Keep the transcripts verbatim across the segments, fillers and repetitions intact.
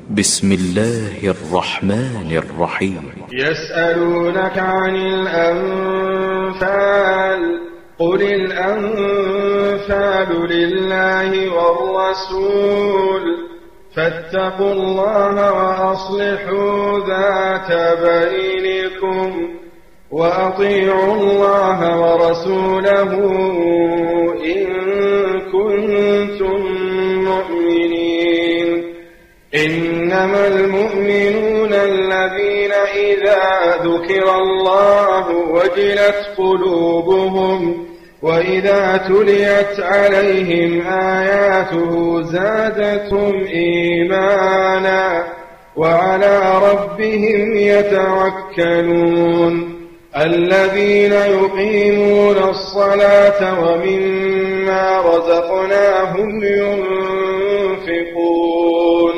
بسم الله الرحمن الرحيم. يسألونك عن الأنفال قل الأنفال لله والرسول فاتقوا الله وأصلحوا ذات بينكم وأطيعوا الله ورسوله إن كنتم مؤمنين. إنما المؤمنون الذين إذا ذكر الله وجلت قلوبهم وإذا تليت عليهم آياته زادتهم إيمانا وعلى ربهم يتوكلون. الذين يقيمون الصلاة ومما رزقناهم ينفقون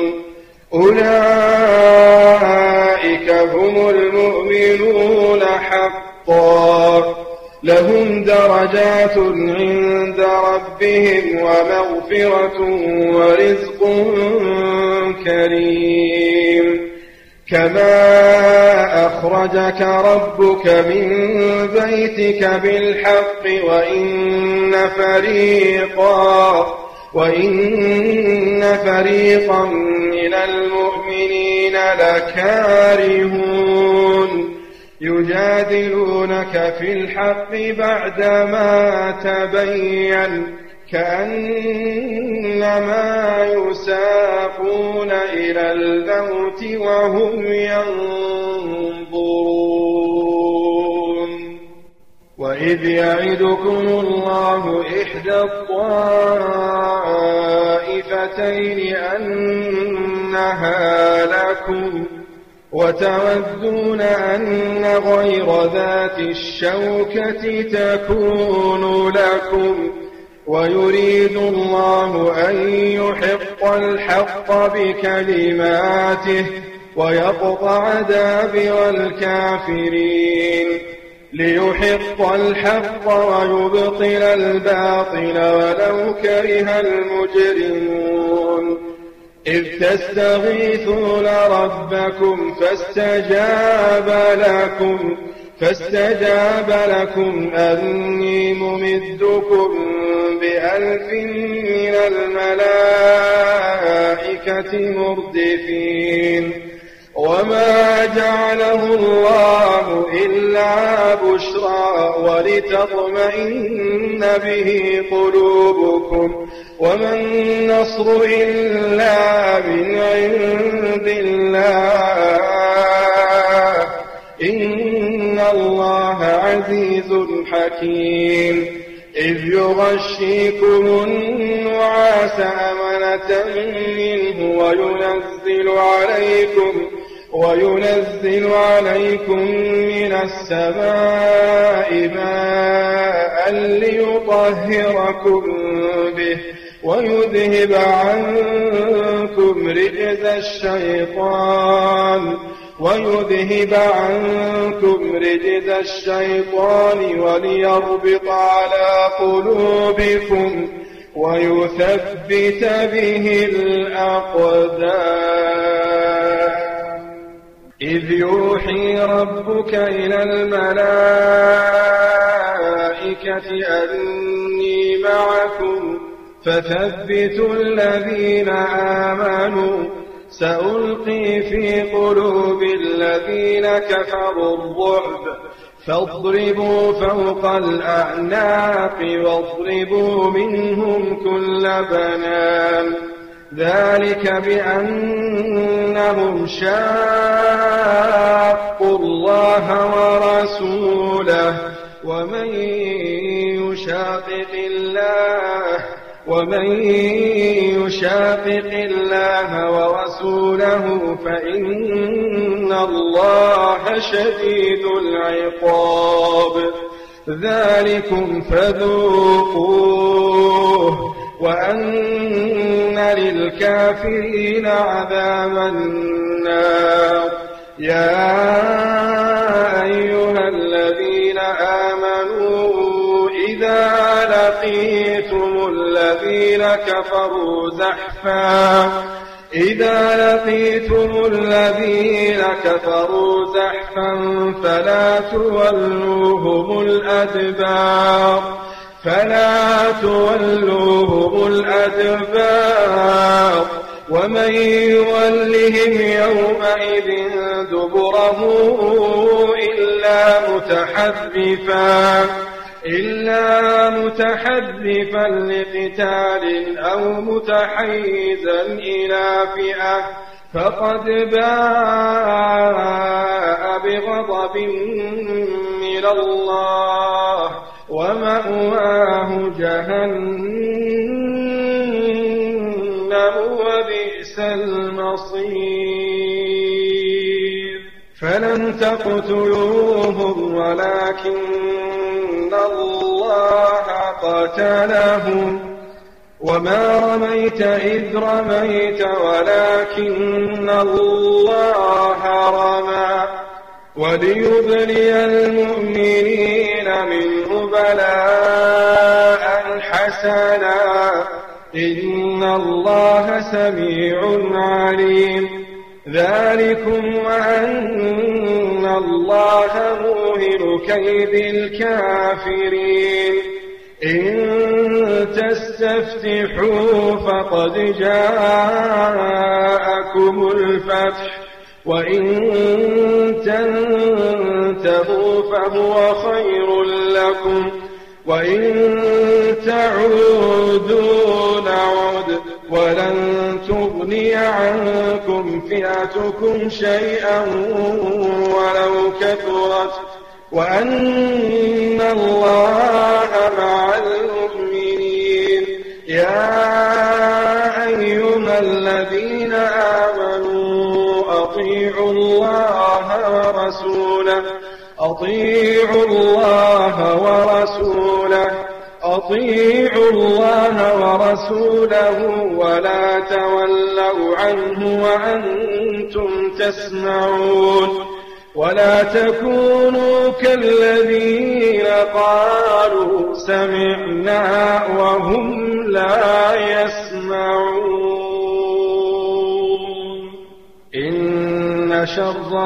أولئك هم المؤمنون حقا لهم درجات عند ربهم ومغفرة ورزق كريم. كما أخرجك ربك من بيتك بالحق وإن فريقا وإن فريقا من المؤمنين لكارهون يجادلونك في الحق بعدما تبين كأنما يساقون إلى الموت وهم ينظرون. وإذ يعدكم الله إحدى الطائفتين أنها لكم وتودون أن غير ذات الشوكة تكون لكم ويريد الله أن يحق الحق بكلماته ويقطع دابر الكافرين ليحق الحق ويبطل الباطل ولو كره المجرمون. إذ تستغيثون ربكم فاستجاب لكم فاستجاب لكم أني ممدكم بألف من الملائكة مردفين. وما جعله الله إلا بشرى ولتطمئن به قلوبكم وما النصر إلا من عند الله إن الله عزيز حكيم. إذ يغشيكم النعاس أمنة منه وينزل عليكم وينزل عليكم من السماء ماء ليطهركم به ويذهب عنكم رجز الشيطان ويذهب عنكم رجز الشيطان وليربط على قلوبكم ويثبت به الأقدام. إذ يوحي ربك إلى الملائكة أني معكم فثبتوا الذين آمنوا سألقي في قلوب الذين كفروا الرعب فاضربوا فوق الأعناق واضربوا منهم كل بنان. ذلك بأنهم شاقوا الله ورسوله ومن يشاقق الله ومن يشاقق الله ورسوله فإن الله شديد العقاب. ذلكم فذوقوه وأن للكافرين عذاب النار. يا أيها الذين آمنوا إذا لقيتم الذين كفروا زحفا إذا لقيتم الذين كفروا زحفا فلا تولوهم الأدبار فلا تولوهم الأدبار ومن يولهم يومئذ دبره إلا متحرفا إلا متحرفا لقتال أو متحيزا إلى فئة فقد باء بغضب من الله ومأواه جهنم وبئس المصير فلم تقتلوهم ولكن الله قتلهم وما رميت إذ رميت ولكن الله رمى وليبلي المؤمنين منه بلاء حسنا إن الله سميع عليم ذلكم وأن الله موهن كيد الكافرين إن تستفتحوا فقد جاءكم الفتح وإن تنتهوا فهو خير لكم وإن تعودوا نعد ولن تغني عنكم فئتكم شيئا ولو كثرت وأن الله مع المؤمنين يا أيها الذين آمنوا أطيعوا الله ورسوله أطيعوا الله ورسوله أطيعوا الله ورسوله ولا تولوا عنه وأنتم تسمعون ولا تكونوا كالذين قالوا سمعنا وهم لا يسمعون إن شر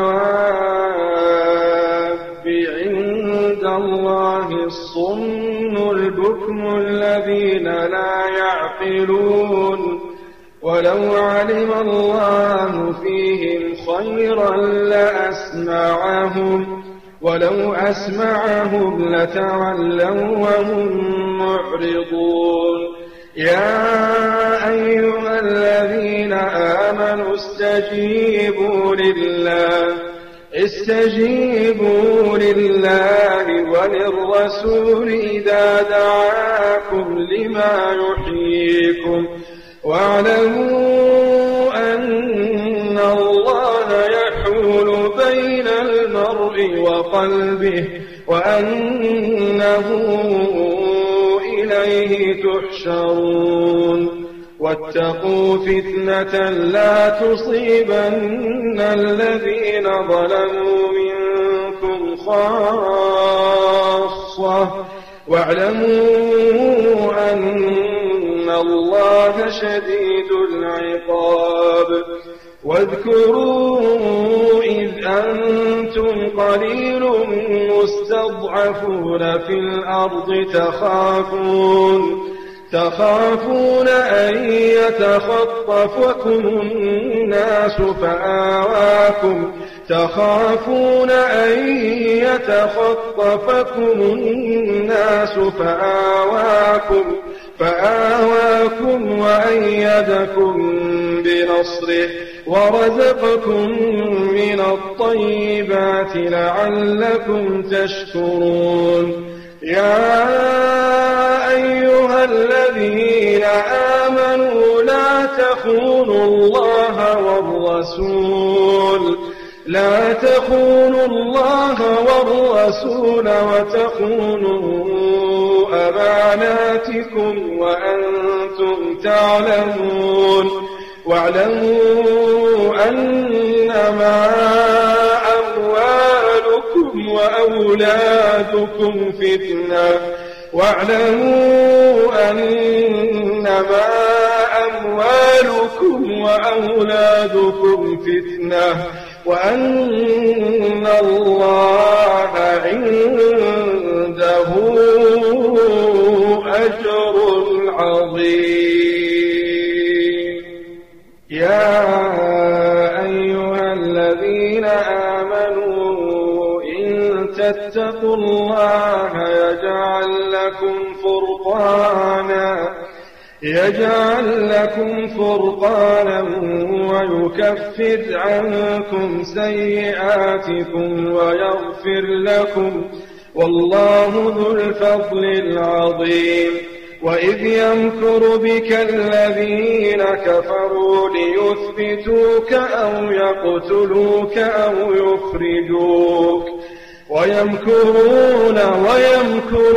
الدواب عند الله الصم البكم الذين لا يعقلون ولو علم الله فيهم خيرا لأسمعهم ولو أسمعهم لتولوا وهم معرضون يا أيها الذين آمنوا استجيبوا لله استجيبوا لله وللرسول إذا دعاكم لما يحييكم واعلموا أن الله يحول بين المرء وقلبه وأنه إليه تحشرون واتقوا فتنة لا تصيبن الذين ظلموا منكم خاصة واعلموا أن الله شديد العقاب واذكروا إذ أنتم قليل مستضعفون في الأرض تخافون تخافون أن يتخطفكم الناس فآواكم تخافون أن يتخطفكم الناس فآواكم فآواكم وأيدكم بنصره ورزقكم من الطيبات لعلكم تشكرون يا أيها الذين آمنوا لا تخونوا الله والرسول لا تخونوا الله والرسول وتخونوا أماناتكم وأنتم تعلمون واعلموا أنما أموالكم وأولادكم فتنة واعلموا أنما أموالكم أموالكم وأولادكم فتنة وأن الله عنده أجر عظيم. يا أيها الذين آمنوا إن تتقوا الله يجعل لكم فرقانا يجعل لكم فرقانا ويكفر عنكم سيئاتكم ويغفر لكم والله ذو الفضل العظيم. وإذ يمكر بك الذين كفروا ليثبتوك أو يقتلوك أو يخرجوك ويمكرون ويمكر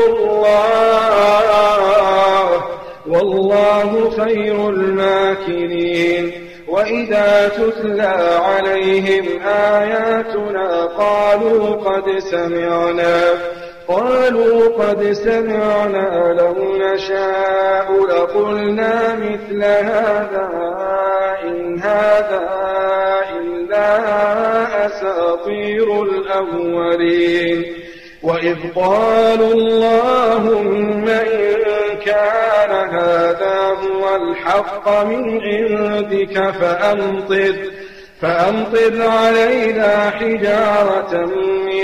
الله والله خير الماكرين. وإذا تتلى عليهم آياتنا قالوا قد سمعنا قالوا قد سمعنا لو نشاء لقلنا مثل هذا إن هذا إلا أساطير الأولين. وإذ قالوا اللهم إن كان هذا هو الحق من عندك فأمطر فأمطر علينا حجارة من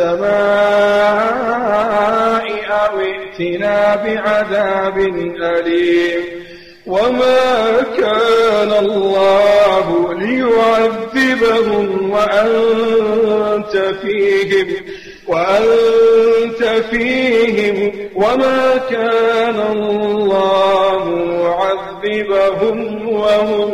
السماء أو ائتنا بعذاب أليم. وما كان الله ليعذبهم وأنت فيهم وأنت فيهم وما كان الله معذبهم وهم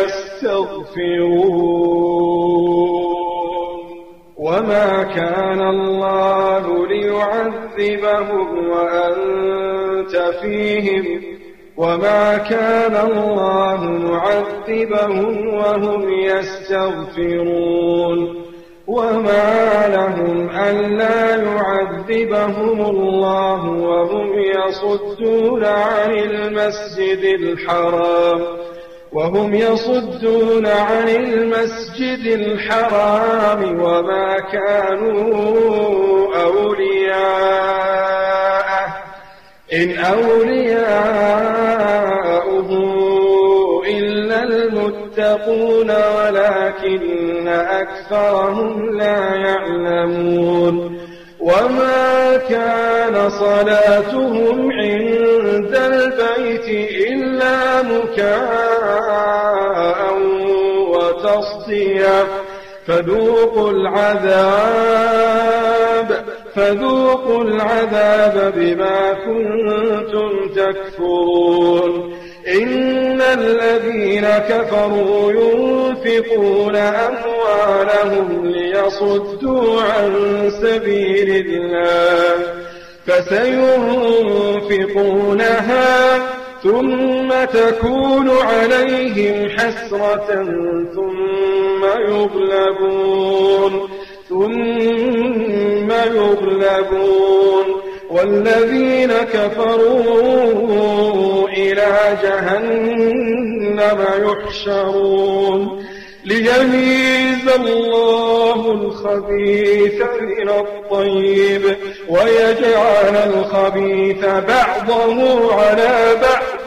يستغفرون. وما كان الله ليعذبهم وأنت فيهم وما كان الله معذبهم وهم يستغفرون. وما لهم ألا يعذبهم الله وهم يصدون عن المسجد الحرام وهم يصدون عن المسجد الحرام وما كانوا أولياءه إن أولياؤه إلا المتقون ولكن أكثرهم لا يعلمون. وما كان صلاتهم عند البيت إلا مكاء وتصدية فذوقوا العذاب فذوقوا العذاب بما كنتم تكفرون. إن الذين كفروا ينفقون أموالهم ليصدوا عن سبيل الله فسينفقونها ثم تكون عليهم حسرة ثم يغلبون ثم يغلبون والذين كفروا إلى جهنم يحشرون ليميز الله الخبيث من الطيب ويجعل الخبيث بعضه على بعض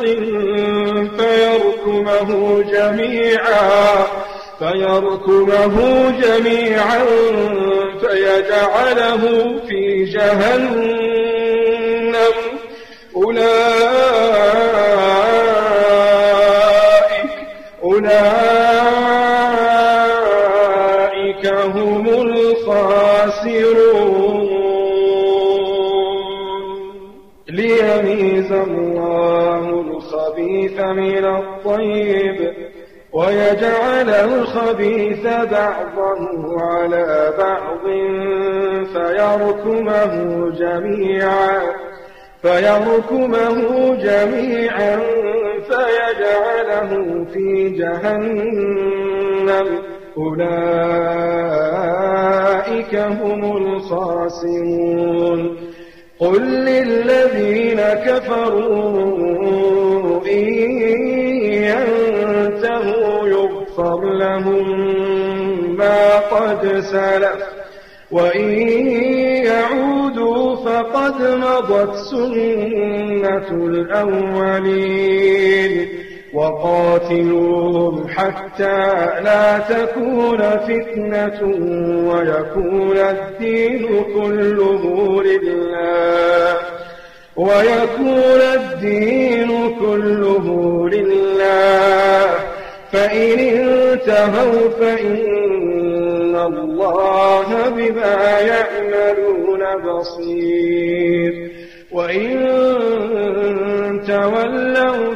فيركمه جميعا فيركمه جميعا فيجعله في جهنم أولئك أولئك هم الخاسرون. ليميز الله الخبيث من الطيب ويجعل الخبيث بعضه على بعض فيركمه جميعا فيركمه جميعا فيجعله في جهنم أولئك هم الخاسرون. قل للذين كفروا إن يغفر لهم ما قد سلف وإن يعودوا فقد مضت سنة الأولين وقاتلوهم حتى لا تكون فتنة ويكون الدين كله لله ويكون الدين كله لله فإن انتهوا فإن الله بما يعملون بصير وإن تولوا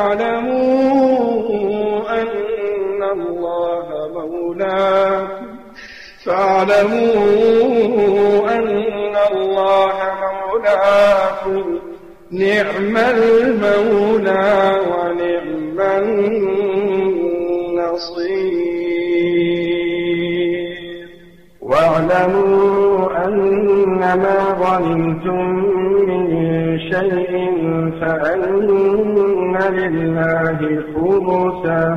فاعلموا أن الله مولاكم فاعلموا أن الله مولاكم نعم المولى ونعم النصير واعلموا أنما ظننتم من شيء فأن لله خمسه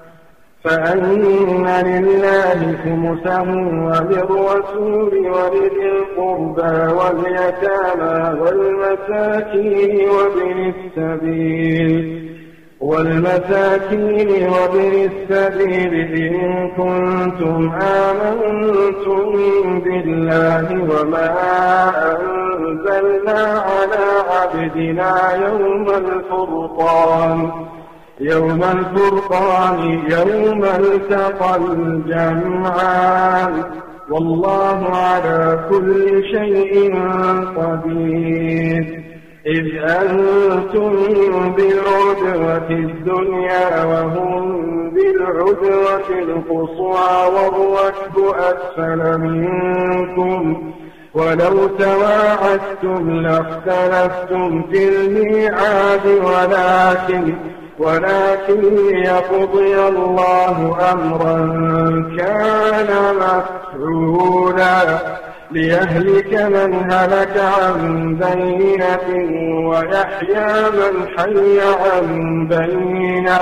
فأن لله خمسه وللرسول ولذي القربى واليتامى والمساكين وابن السبيل والمساكين وابن السبيل إن كنتم آمنتم بالله وما أنزلنا على عبدنا يوم الفرقان يوم الفرقان يوم التقى الجمعان والله على كل شيء قدير إذ أنتم بالعدوة الدنيا وهم بالعدوة القصوى والركب أسفل منكم ولو تواعدتم لاختلفتم في الميعاد ولكن ولكن ليقضي الله أمرا كان مفعولا ليهلك من هلك عن بينة ويحيى من حي عن بينة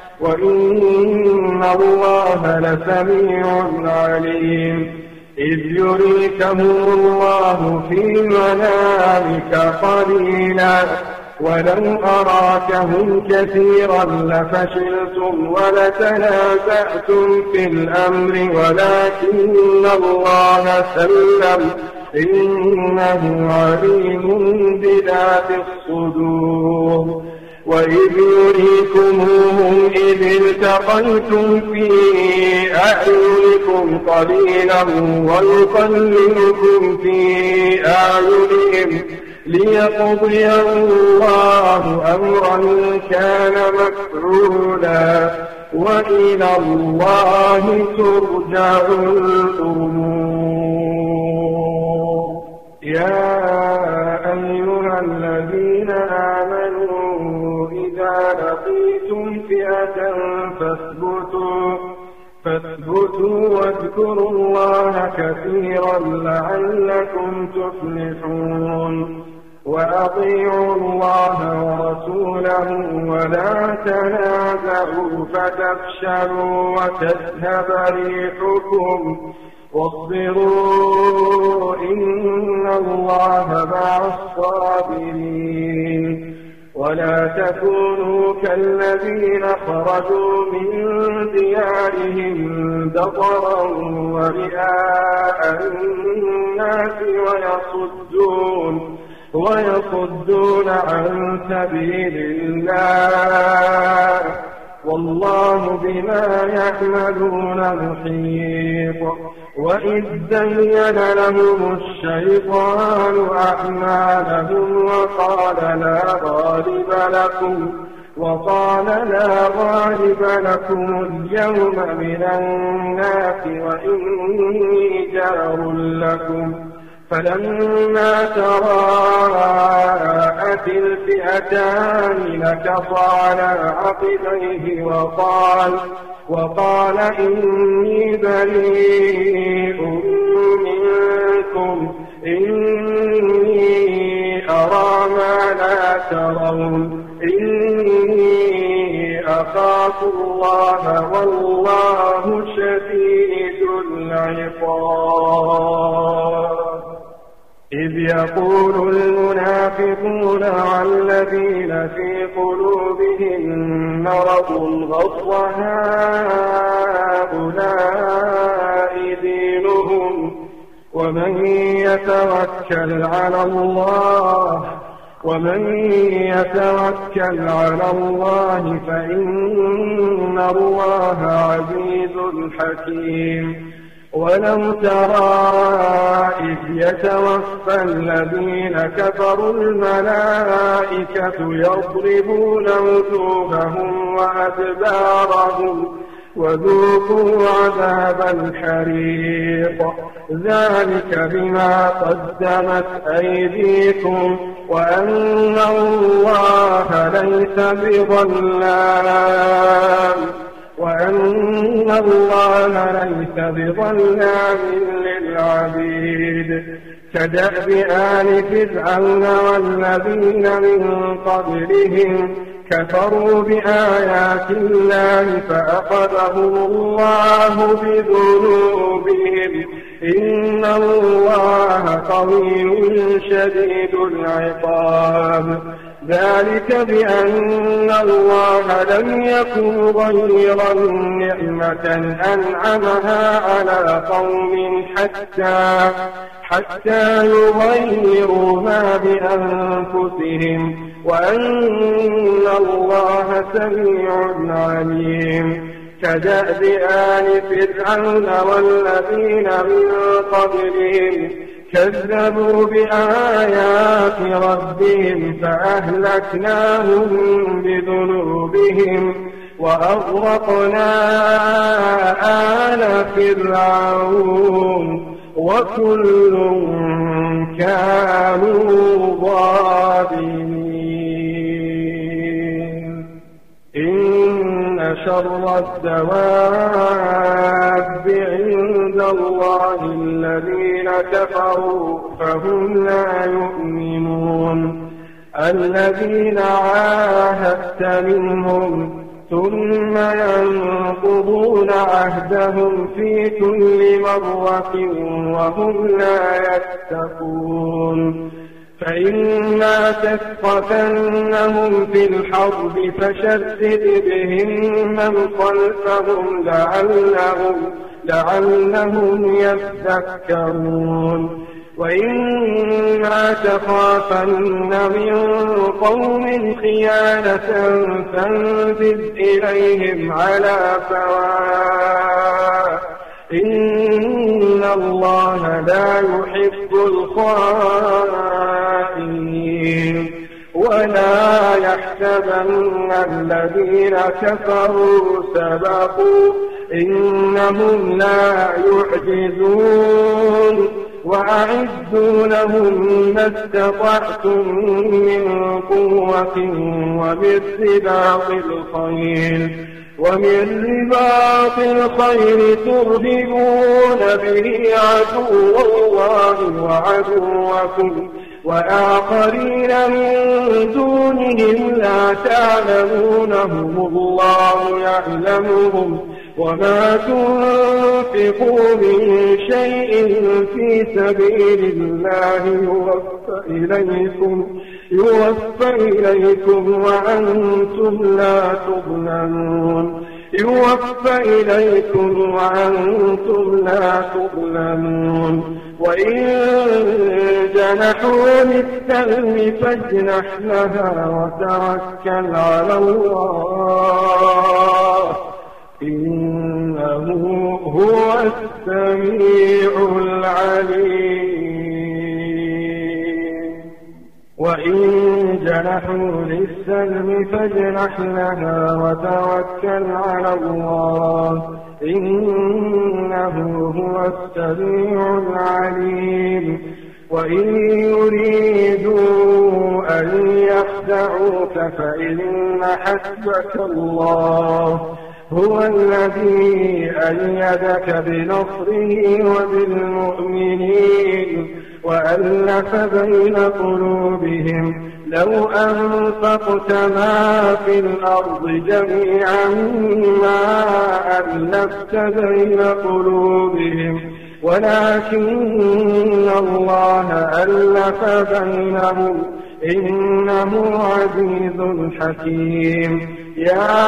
وإن الله لسميع عليم إذ يريكهم الله في منامك قليلا ولو أراكهم كثيرا لفشلتم ولتنازعتم في الأمر ولكن الله سلم إنه عليم بذات الصدور وإذ يريكموهم إذ التقيتم في أعينكم قليلا ويقللكم في أعينهم ليقضي الله أمرا كان مفعولا وإلى الله ترجع الأمور يا أيها الذين آمنوا إذا لقيتم فئة فاثبتوا فاثبتوا واذكروا الله كثيرا لعلكم تفلحون وأطيعوا الله ورسوله ولا تنازعوا فتفشلوا وتذهب ريحكم واصبروا إن الله مع الصابرين ولا تكونوا كالذين خرجوا من ديارهم بطرا ورئاء الناس ويصدون ويصدون عن سبيل الله والله بما يعملون محيط وإذ زين لهم الشيطان أعمالهم وقال لا غالب لكم وقال لا غالب لكم اليوم من الناس وإني جار لكم فلما تراءت الفئتان نكص على عقبيه وقال وقال إني بريء منكم إني أرى ما لا ترون إني أخافوا الله والله شديد العقاب. إذ يقول المنافقون والذين في قلوبهم مرض غر هؤلاء دينهم ومن يتوكل على الله ومن يتوكل على الله فإن الله عزيز حكيم. ولو ترى إذ يتوفى الذين كفروا الملائكة يضربون وجوههم وأدبارهم وذوقوا عذاب الحريق ذلك بما قدمت أيديكم وأن الله ليس بظلام وأن الله ليس بظلام للعبيد. كدأب آل فرعون والذين من قبلهم كفروا بآيات الله فأخذهم الله بذنوبهم إن الله قوي شديد العقاب. ذلك بأن الله لم يكن غيرا نعمة أنعمها على قوم حتى حتى يغيروا ما بأنفسهم وأن الله سميع عليم. كدأب آل فرعون والذين من قبلهم كذبوا بآيات ربهم فأهلكناهم بذنوبهم وأغرقنا آل فرعون وكل كانوا ظالمين. إن شر الدواب عند الله الذين كفروا فهم لا يؤمنون. الذين عاهدت منهم ثم ينقضون عهدهم في كل مرة وهم لا يتقون. فإما تثقفنهم في الحرب فشدد بهم من خلفهم لعلهم, لعلهم يذكرون. وإما تخافن من قوم خيانة فانبذ إليهم على سواء إن الله لا يحب الخائنين. ولا يحسبن الذين كفروا سبقوا إنهم لا يعجزون. وأعدوا لهم ما استطعتم من قوة ومن رباط الخيل ومن رباط الخيل ترهبون به عدو الله وعدوكم وآخرين من دونهم لا تعلمونهم الله يعلمهم وما تنفقوا من شيء في سبيل الله يوفى إليكم, يوفى إليكم وأنتم لا تظلمون يوفى إليكم وأنتم لا تظلمون. وإن جنحوا للسلم فاجنح لها وتوكل على الله إنه هو السميع العليم. وإن جنحوا للسلم فاجنح لها وتوكل على الله إنه هو السميع العليم. وإن يريدوا أن يخدعوك فإن حسبك الله هو الذي أيدك بنصره وبالمؤمنين وألف بين قلوبهم لو أنفقت ما في الأرض جميعا ما ألفت بين قلوبهم ولكن الله ألف بينهم إنه عزيز حكيم. يا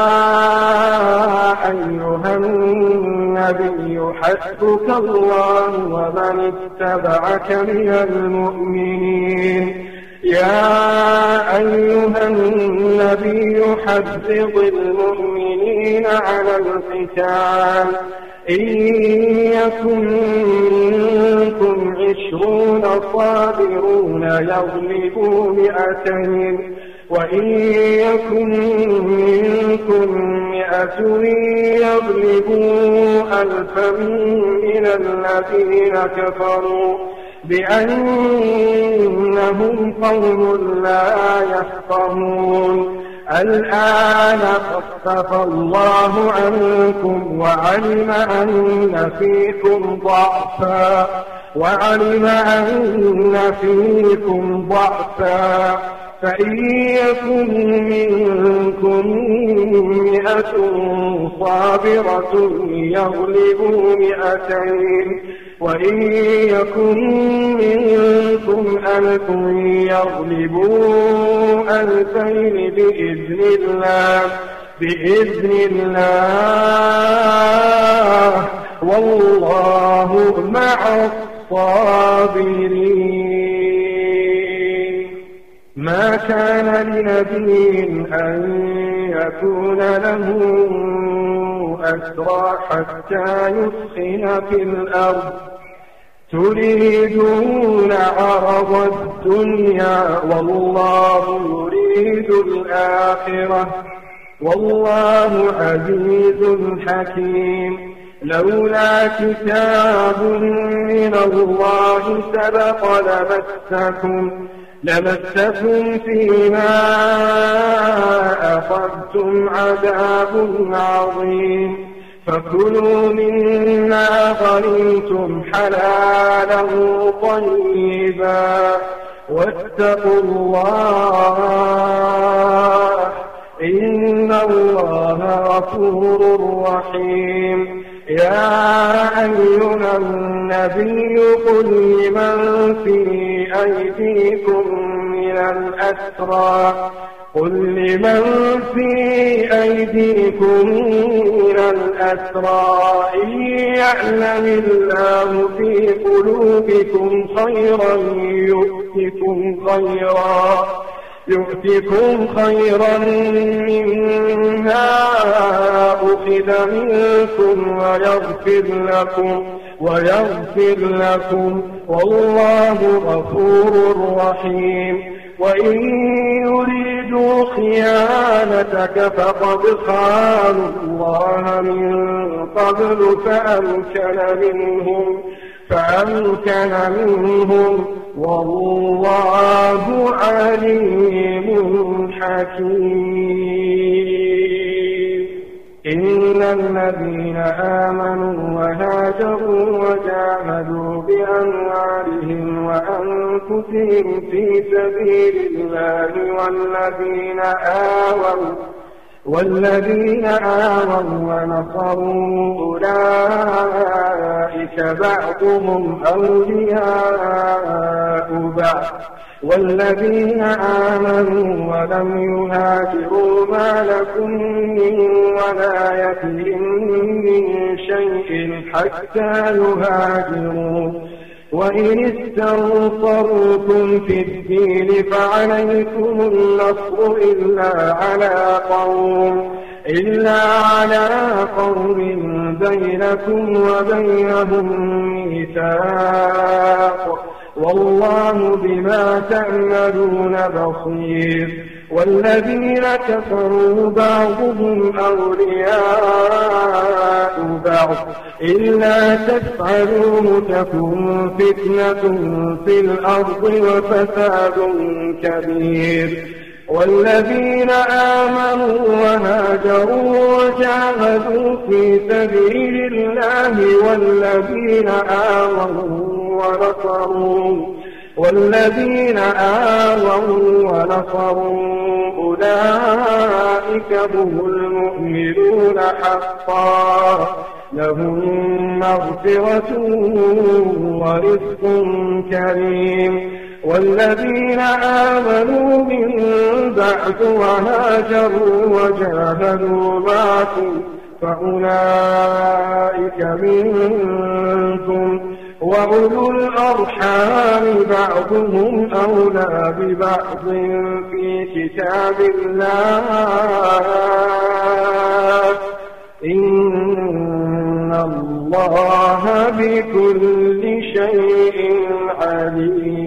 أيها النبي حسبك الله ومن اتبعك من المؤمنين. يا أيها النبي حرض المؤمنين على القتال إن يكن منكم عشرون صابرون يغلبوا مئتين وإن يكن منكم مئة يغلبوا ألفا من الذين كفروا بأنهم قوم لا يفقهون. الآن خفف الله عنكم وعلم أن فيكم ضعفا وعلم أن فيكم ضعفا فإن يكن منكم مئة صابرة يغلبوا مئتين وإن يكن منكم ألف يغلبوا ألفين بإذن الله بإذن الله والله مع الصابرين. ما كان لنبي أن يكون له أسرى حتى يثخن في الأرض تريدون عرض الدنيا والله يريد الآخرة والله عزيز حكيم. لولا كتاب من الله سبق لمسكم لمسكم فيما أخذتم عذاب عظيم. فكلوا مما غنمتم حلالا طيبا واتقوا الله إن الله غفور رحيم. يا أيها النبي قل لمن في أيديكم من الأسرى قل لمن في أيديكم من الأسرى إن يعلم الله في قلوبكم خيرا يؤتكم خيرا يؤتكم خيرا مما أخذ منكم ويغفر لكم ويغفر لكم والله غفور رحيم. وإن يريدوا خيانتك فقد خانوا الله من قبل فأمكن منهم فأمكن منهم والله عليم حكيم. إن الذين آمنوا وهاجروا وجاهدوا بأموالهم وأنفسهم في سبيل الله والذين آووا والذين آووا ونصروا أولئك بعضهم أولياء بعض والذين آمنوا ولم يهاجروا ما لكم من ولايتهم من شيء حتى يهاجروا وإن استنصروكم في الدين فعليكم النصر إلا على قوم إلا على قوم بينكم وبينهم ميثاق والله بما تعملون بصير. والذين كفروا بعضهم أولياء بعض إلا تفعلوه تكن فتنة في الأرض وفساد كبير. والذين آمنوا وهاجروا وجاهدوا في سبيل الله والذين آمنوا ونصروا والذين آووا ونصروا أولئك هم المؤمنون حقا لهم مغفرة ورزق كريم. والذين آمنوا من بعد وهاجروا وجاهدوا معكم فأولئك منكم وأولو الأرحام بعضهم أولى ببعض في كتاب الله إن الله بكل شيء عليم.